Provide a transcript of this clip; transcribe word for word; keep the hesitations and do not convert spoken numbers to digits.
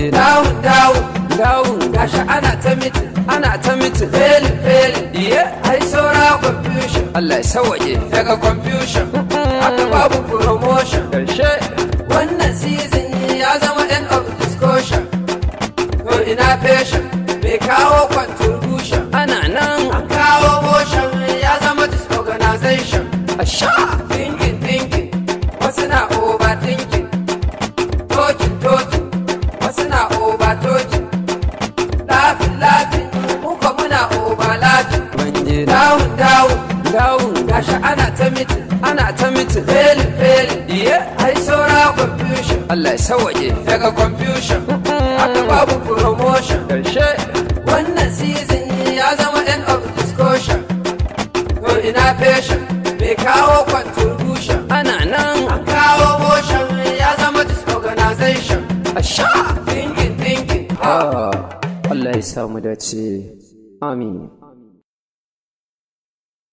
je Dawun dawun dawun gashi ana ta mitin, ana ta mitin felin felin iye ai saura confusion. Allah ya sawaje Daga confusion haka babu promotion. karshe Wannan season ya zama end of discussion. To ina fashion bai kawo contribution. ana nan An kawo motion ya zama disorganization. a sha Thinking thinking wasu na overthinking. Talking talking wasu na over talking. Laughing laughing muka muna over laughing. mun je Dawun dawun dawun gashi ana ta mitin, ana ta mitin felin felin iye ai saura confusion. Allah ya sawaje Daga confusion haka babu promotion. karshe Wannan season ya zama end of discussion. To ina fashion bai kawo contribution. ana nan An kawo motion ya zama disorganization. a sha Thinking thinking Ah, Allah ya samu dace amin